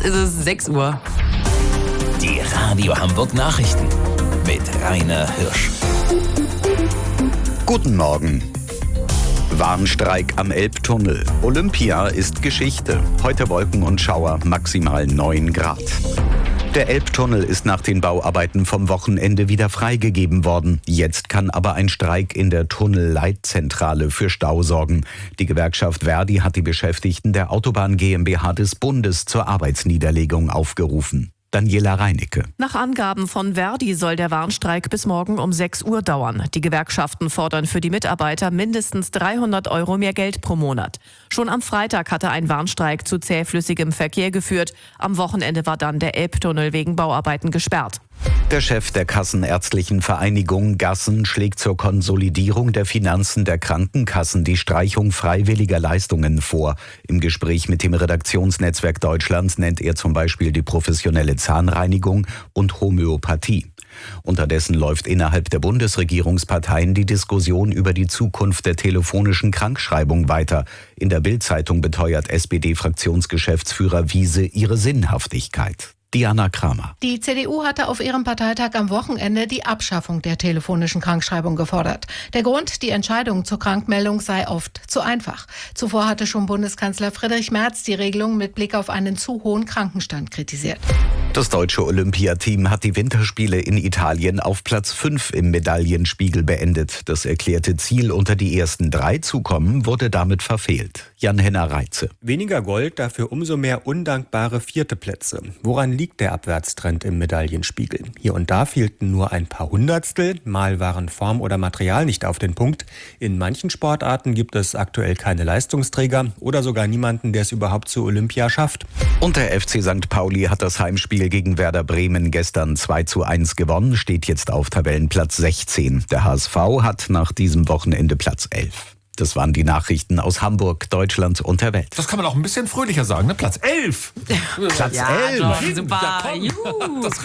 ist es 6 Uhr. Die Radio Hamburg Nachrichten mit Rainer Hirsch. Guten Morgen. Warnstreik am Elbtunnel. Olympia ist Geschichte. Heute Wolken und Schauer, maximal 9 Grad. Der Elbtunnel ist nach den Bauarbeiten vom Wochenende wieder freigegeben worden. Jetzt kann aber ein Streik in der Tunnelleitzentrale für Stau sorgen. Die Gewerkschaft ver.di hat die Beschäftigten der Autobahn GmbH des Bundes zur Arbeitsniederlegung aufgerufen. Daniela Reinicke. Nach Angaben von ver.di soll der Warnstreik bis morgen um 6 Uhr dauern. Die Gewerkschaften fordern für die Mitarbeiter mindestens 300 € mehr Geld pro Monat. Schon am Freitag hatte ein Warnstreik zu zähflüssigem Verkehr geführt. Am Wochenende war dann der Elbtunnel wegen Bauarbeiten gesperrt. Der Chef der Kassenärztlichen Vereinigung Gassen schlägt zur Konsolidierung der Finanzen der Krankenkassen die Streichung freiwilliger Leistungen vor. Im Gespräch mit dem Redaktionsnetzwerk Deutschland nennt er zum Beispiel die professionelle Zahnreinigung und Homöopathie. Unterdessen läuft innerhalb der Bundesregierungsparteien die Diskussion über die Zukunft der telefonischen Krankschreibung weiter. In der Bild-Zeitung beteuert SPD-Fraktionsgeschäftsführer Wiese ihre Sinnhaftigkeit. Diana Kramer. Die CDU hatte auf ihrem Parteitag am Wochenende die Abschaffung der telefonischen Krankschreibung gefordert. Der Grund, die Entscheidung zur Krankmeldung sei oft zu einfach. Zuvor hatte schon Bundeskanzler Friedrich Merz die Regelung mit Blick auf einen zu hohen Krankenstand kritisiert. Das deutsche Olympiateam hat die Winterspiele in Italien auf Platz 5 im Medaillenspiegel beendet. Das erklärte Ziel, unter die ersten 3 zu kommen, wurde damit verfehlt. Jan-Henner Reitze. Weniger Gold, dafür umso mehr undankbare 4. Plätze. Woran liegt der Abwärtstrend im Medaillenspiegel? Hier und da fehlten nur ein paar Hundertstel, mal waren Form oder Material nicht auf den Punkt. In manchen Sportarten gibt es aktuell keine Leistungsträger oder sogar niemanden, der es überhaupt zur Olympia schafft. Und der FC St. Pauli hat das Heimspiel gegen Werder Bremen gestern 2:1 gewonnen, steht jetzt auf Tabellenplatz 16. Der HSV hat nach diesem Wochenende Platz 11. Das waren die Nachrichten aus Hamburg, Deutschland und der Welt. Das kann man auch ein bisschen fröhlicher sagen, ne? Platz 11! Platz Ja, 11! doch, super. Ja, komm. Juhu. Das